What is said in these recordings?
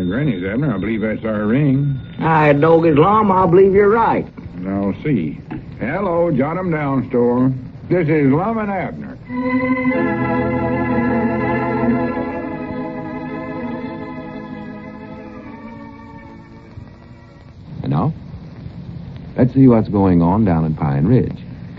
Granny's, Abner. I believe that's our ring. Dog Islam, I believe you're right. I'll see. Hello, Jot 'em Down store. This is Lum and Abner. And now, let's see what's going on down at Pine Ridge.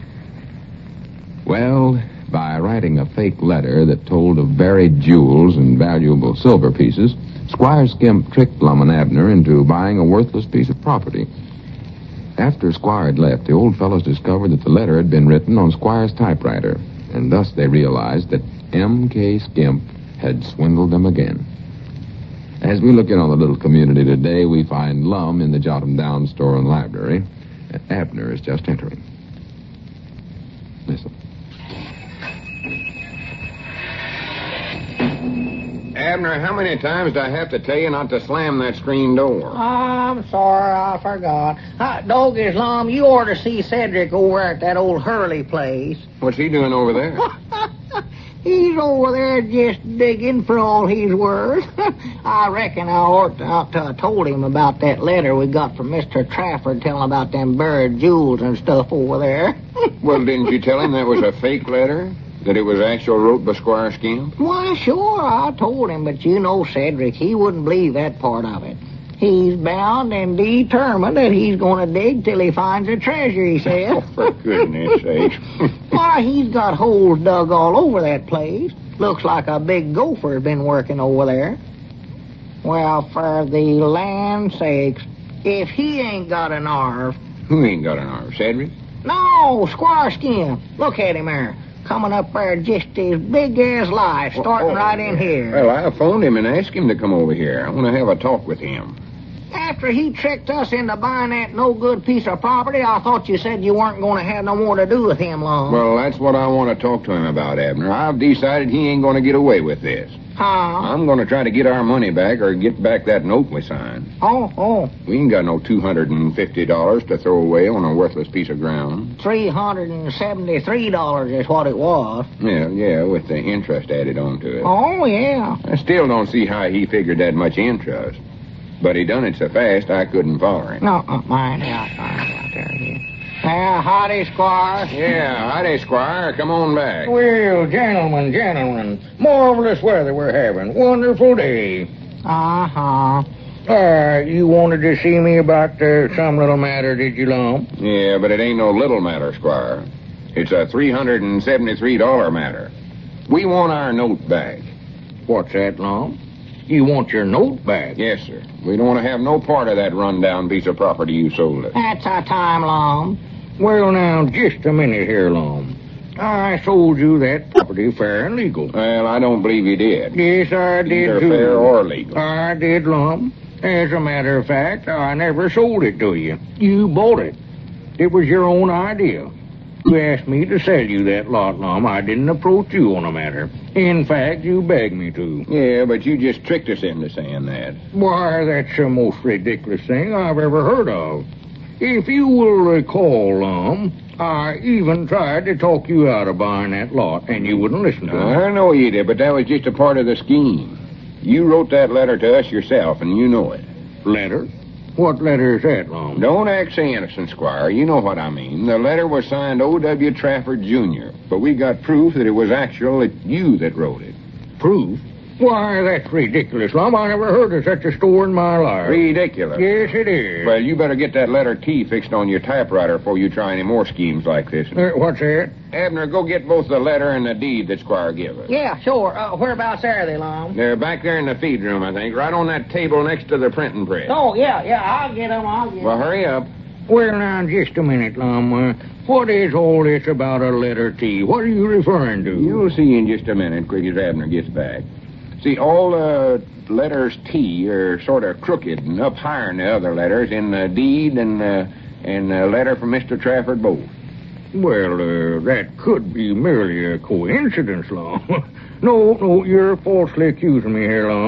Well, by writing a fake letter that told of buried jewels and valuable silver pieces, Squire Skimp tricked Lum and Abner into buying a worthless piece of property. After Squire had left, the old fellows discovered that the letter had been written on Squire's typewriter, and thus they realized that M.K. Skimp had swindled them again. As we look in on the little community today, we find Lum in the Jot 'em Down store and library, and Abner is just entering. Listen. Abner, how many times do I have to tell you not to slam that screen door? I'm sorry, I forgot. Dog Islam, you ought to see Cedric over at that old Hurley place. What's he doing over there? He's over there just digging for all he's worth. I reckon I ought to have told him about that letter we got from Mr. Trafford telling about them buried jewels and stuff over there. Well, didn't you tell him that was a fake letter? That it was actual wrote by Squire Skimp? Why, sure, I told him, but you know Cedric, he wouldn't believe that part of it. He's bound and determined that he's going to dig till he finds a treasure, he said. Oh, for goodness sake. Why, he's got holes dug all over that place. Looks like a big gopher's been working over there. Well, for the land's sakes, if he ain't got an arv... Who ain't got an arv, Cedric? No, Squire Skimp. Look at him there. Coming up there just as big as life, starting right in here. Well, I phoned him and asked him to come over here. I want to have a talk with him. After he tricked us into buying that no-good piece of property, I thought you said you weren't going to have no more to do with him long. Well, that's what I want to talk to him about, Abner. I've decided he ain't going to get away with this. Huh? I'm going to try to get our money back or get back that note we signed. Oh. We ain't got no $250 to throw away on a worthless piece of ground. $373 is what it was. Yeah, with the interest added onto it. Oh, yeah. I still don't see how he figured that much interest. But he done it so fast I couldn't follow him. No, mind out there. Yeah, howdy, Squire. Yeah, howdy, Squire. Come on back. Well, gentlemen, marvelous weather we're having. Wonderful day. Uh-huh. You wanted to see me about some little matter, did you, Lum? Yeah, but it ain't no little matter, Squire. It's a $373 matter. We want our note back. What's that, Lum? You want your note back? Yes, sir. We don't want to have no part of that rundown piece of property you sold us. That's our time, Lum. Well, now, just a minute here, Lum. I sold you that property fair and legal. Well, I don't believe you did. Yes, I did, Either too. fair or legal. I did, Lum. As a matter of fact, I never sold it to you. You bought it. It was your own idea. You asked me to sell you that lot, Lum. I didn't approach you on the matter. In fact, you begged me to. Yeah, but you just tricked us into saying that. Why, that's the most ridiculous thing I've ever heard of. If you will recall, Lum, I even tried to talk you out of buying that lot, and you wouldn't listen to me. I know you did, but that was just a part of the scheme. You wrote that letter to us yourself, and you know it. Letter? What letter is that, Lum? Don't act so innocent, Squire. You know what I mean. The letter was signed O.W. Trafford, Jr., but we got proof that it was actually you that wrote it. Proof? Why, that's ridiculous, Lum. I never heard of such a store in my life. Ridiculous. Yes, it is. Well, you better get that letter T fixed on your typewriter before you try any more schemes like this. What's that? Abner, go get both the letter and the deed that Squire gave us. Yeah, sure. Whereabouts are they, Lum? They're back there in the feed room, I think, right on that table next to the printing press. Oh, yeah, I'll get them. Well, hurry up. Well, now, just a minute, Lum. What is all this about a letter T? What are you referring to? You'll see in just a minute, quick as Abner gets back. See, all the letters T are sort of crooked and up higher than the other letters in the deed and the letter from Mr. Trafford both. Well, that could be merely a coincidence, Lum. No, you're falsely accusing me here, Lum.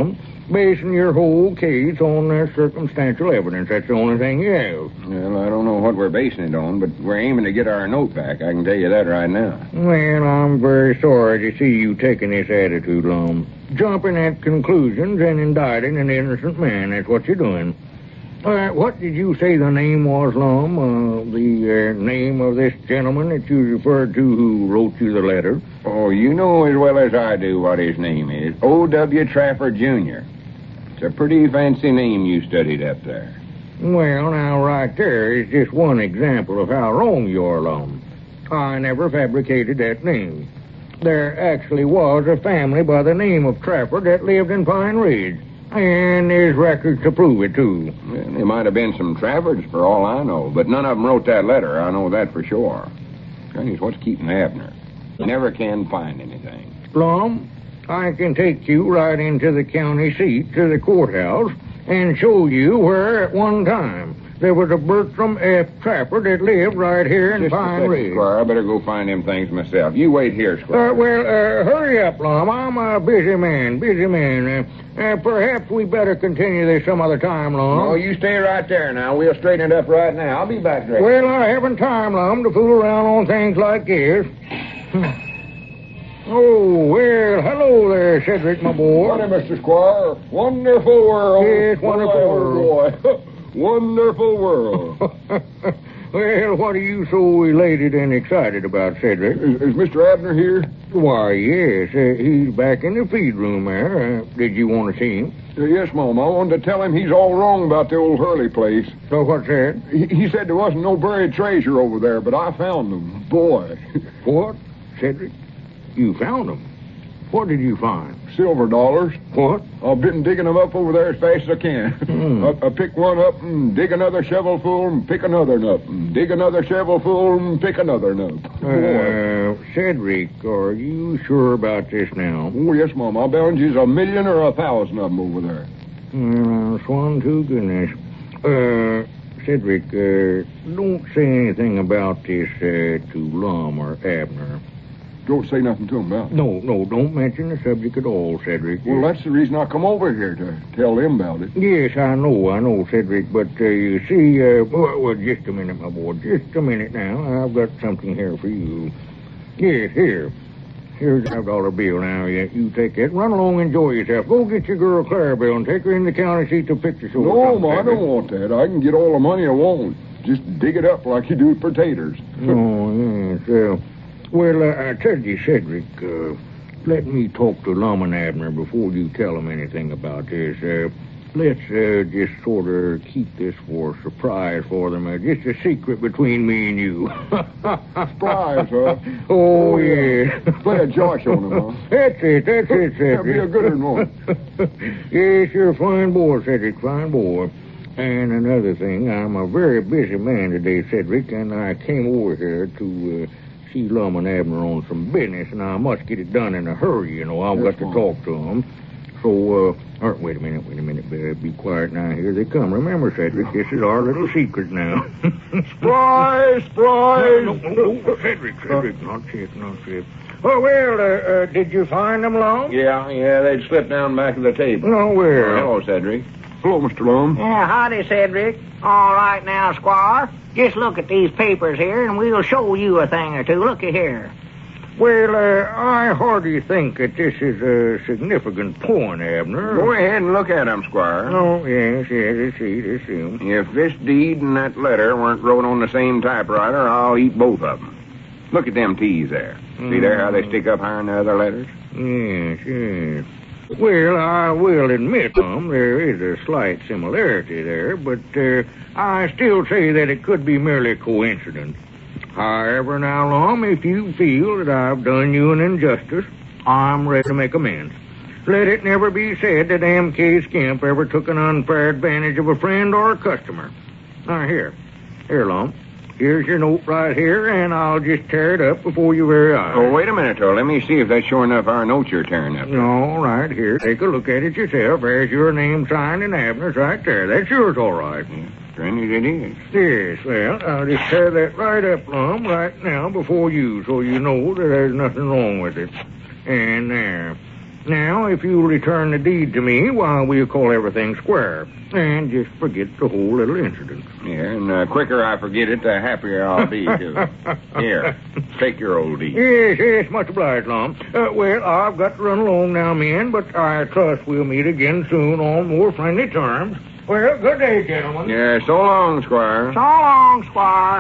basing your whole case on circumstantial evidence. That's the only thing you have. Well, I don't know what we're basing it on, but we're aiming to get our note back. I can tell you that right now. Well, I'm very sorry to see you taking this attitude, Lum. Jumping at conclusions and indicting an innocent man. That's what you're doing. What did you say the name was, Lum? The name of this gentleman that you referred to who wrote you the letter? Oh, you know as well as I do what his name is. O.W. Trafford, Jr. It's a pretty fancy name you studied up there. Well, now, right there is just one example of how wrong you are, Lum. I never fabricated that name. There actually was a family by the name of Trafford that lived in Pine Ridge. And there's records to prove it, too. Well, there might have been some Traffords for all I know, but none of them wrote that letter. I know that for sure. Goodness, what's keeping Abner? Never can find anything. Lum, I can take you right into the county seat to the courthouse and show you where at one time there was a Bertram F. Trafford that lived right here in Just Pine a second, Ridge. Squire. I better go find them things myself. You wait here, Squire. Hurry up, Lum. I'm a busy man. Perhaps we better continue this some other time, Lum. No, you stay right there now. We'll straighten it up right now. I'll be back directly. Well, I haven't time, Lum, to fool around on things like this. Oh, well, hello there, Cedric, my boy. Morning, Mr. Squire. Wonderful world. Yes, wonderful world. Boy. Wonderful world. Well, what are you so elated and excited about, Cedric? Is Mr. Abner here? Why, yes, he's back in the feed room there. Did you want to see him? Yes, Mom. I wanted to tell him he's all wrong about the old Hurley place. So what's that? He said there wasn't no buried treasure over there, but I found them. Boy. What? Cedric, you found them? What did you find? Silver dollars. What? I've been digging them up over there as fast as I can. I pick one up and dig another shovelful and pick another up. And dig another shovelful and pick another up. Cedric, are you sure about this now? Oh, yes, Mom. I'll bet you 1,000,000 or 1,000 of them over there. Swan to goodness. Cedric, don't say anything about this to Lum or Abner. Don't say nothing to him about it. No, don't mention the subject at all, Cedric. Well, that's the reason I come over here, to tell them about it. Yes, I know, Cedric, but you see, well, just a minute, my boy, just a minute now. I've got something here for you. Yes, here. Here's a $5 bill now. You take it. Run along, enjoy yourself. Go get your girl Clarabelle and take her in the county seat to the picture show. No, Ma, I don't want that. I can get all the money I want. Just dig it up like you do with potatoes. Oh, yes, well, I tell you, Cedric, let me talk to Lum and Abner before you tell them anything about this. Let's just sort of keep this for a surprise for them. Just a secret between me and you. Surprise, huh? Oh, yeah. Play a Josh on them, huh? That's it, Cedric. That'll be a good one. Yes, you're a fine boy, Cedric, fine boy. And another thing, I'm a very busy man today, Cedric, and I came over here to see Lum and Abner on some business, and I must get it done in a hurry, you know. I've got to talk to them. So, wait a minute. Be quiet now. Here they come. Remember, Cedric, this is our little secret now. Surprise! No, Cedric, not yet. Oh, well, did you find them, Lum? Yeah, they'd slipped down back of the table. No, where? Hello, Cedric. Hello, Mr. Lum. Yeah, howdy, Cedric. All right now, Squire. Just look at these papers here, and we'll show you a thing or two. Looky here. Well, I hardly think that this is a significant point, Abner. Go ahead and look at them, Squire. Oh, yes, I see them. If this deed and that letter weren't wrote on the same typewriter, I'll eat both of them. Look at them T's there. See there how they stick up higher than the other letters? Yes. Well, I will admit, there is a slight similarity there, but I still say that it could be merely coincidence. However, now, Lum, if you feel that I've done you an injustice, I'm ready to make amends. Let it never be said that M.K. Skimp ever took an unfair advantage of a friend or a customer. Now, here, Lum. Here's your note right here, and I'll just tear it up before your very eyes. Oh, wait a minute, though. Let me see if that's sure enough our note you're tearing up. All right, here. Take a look at it yourself. There's your name signed and Abner's right there. That's yours, all right. Strange it is. Yes, well, I'll just tear that right up, Lum, right now before you, so you know that there's nothing wrong with it. And there. Now, if you'll return the deed to me, why, we'll call everything square. And just forget the whole little incident. Yeah, and the quicker I forget it, the happier I'll be, too. Here, take your old deed. Yes, much obliged, Lum. Well, I've got to run along now, men, but I trust we'll meet again soon on more friendly terms. Well, good day, gentlemen. Yeah, so long, Squire. So long, Squire.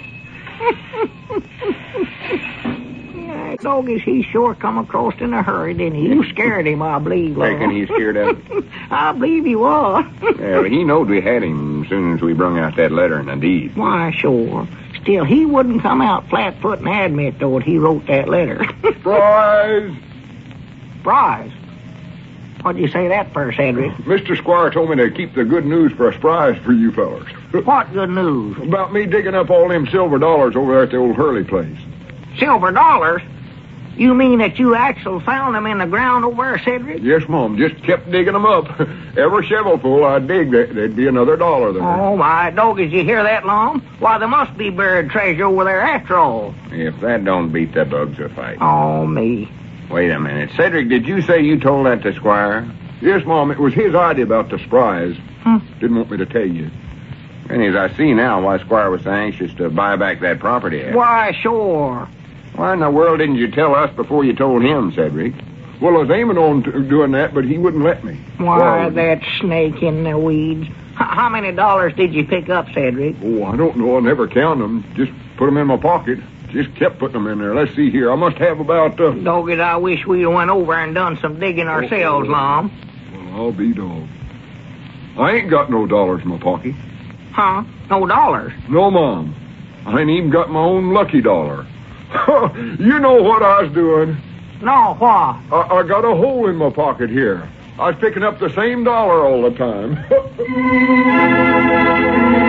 Doggies, he sure come across in a hurry, didn't he? You scared him, I believe. Reckon he's scared of it. I believe he was. Yeah, but he knowed we had him as soon as we brung out that letter and the deed. Why, sure. Still, he wouldn't come out flat-foot and admit, though, that he wrote that letter. Surprise! Surprise? What'd you say that for, Cedric? Mr. Squire told me to keep the good news for a surprise for you fellers. What good news? About me digging up all them silver dollars over there at the old Hurley place. Silver dollars? You mean that you actually found them in the ground over there, Cedric? Yes, Mom. Just kept digging them up. Every shovelful I dig, there'd be another dollar there. Oh, my doggies, you hear that, Lum? Why, there must be buried treasure over there after all. If that don't beat the bugs a fight. Oh, me. Wait a minute. Cedric, did you say you told that to Squire? Yes, Mom. It was his idea about the surprise. Didn't want me to tell you. And as I see now why Squire was so anxious to buy back that property. Why, sure. Why in the world didn't you tell us before you told him, Cedric? Well, I was aiming on doing that, but he wouldn't let me. Why, that snake in the weeds. How many dollars did you pick up, Cedric? Oh, I don't know. I never counted them. Just put them in my pocket. Just kept putting them in there. Let's see here. I must have about... Doggies, I wish we'd went over and done some digging ourselves, Lum. Well, I'll be dogged. I ain't got no dollars in my pocket. Huh? No dollars? No, Mom. I ain't even got my own lucky dollar. You know what I was doing. No, what? I got a hole in my pocket here. I was picking up the same dollar all the time.